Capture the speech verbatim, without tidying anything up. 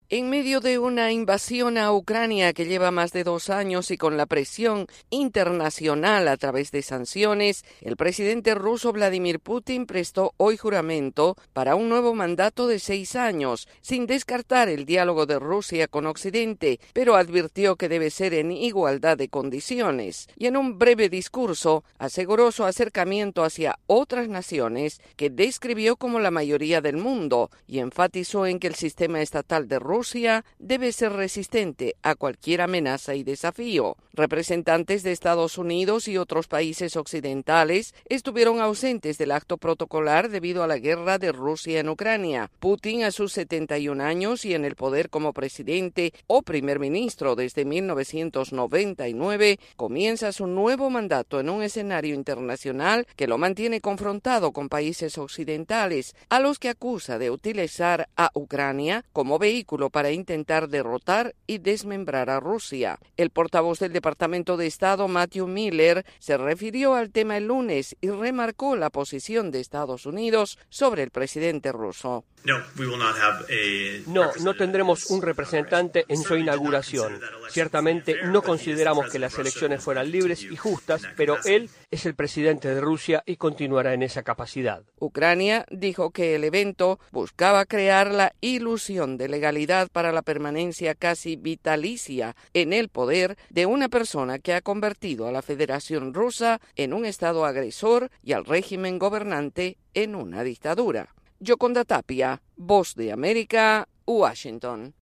En medio de una invasión a Ucrania que lleva más de dos años y con la presión internacional a través de sanciones, el presidente ruso Vladimir Putin prestó hoy juramento para un nuevo mandato de seis años, sin descartar el diálogo de Rusia con Occidente, pero advirtió que debe ser en igualdad de condiciones. Y en un breve discurso aseguró su acercamiento hacia otras naciones que describió como la mayoría del mundo y enfatizó en que el sistema estatal de Rusia Rusia debe ser resistente a cualquier amenaza y desafío. Representantes de Estados Unidos y otros países occidentales estuvieron ausentes del acto protocolar debido a la guerra de Rusia en Ucrania. Putin, a sus setenta y un años y en el poder como presidente o primer ministro desde mil novecientos noventa y nueve, comienza su nuevo mandato en un escenario internacional que lo mantiene confrontado con países occidentales, a los que acusa de utilizar a Ucrania como vehículo para intentar derrotar y desmembrar a Rusia. El portavoz del Departamento de Estado, Matthew Miller, se refirió al tema el lunes y remarcó la posición de Estados Unidos sobre el presidente ruso. No, no tendremos un representante en su inauguración. Ciertamente no consideramos que las elecciones fueran libres y justas, pero él es el presidente de Rusia y continuará en esa capacidad. Ucrania dijo que el evento buscaba crear la ilusión de legalidad para la permanencia casi vitalicia en el poder de una persona que ha convertido a la Federación Rusa en un estado agresor y al régimen gobernante en una dictadura. Yoconda Tapia, Voz de América, Washington.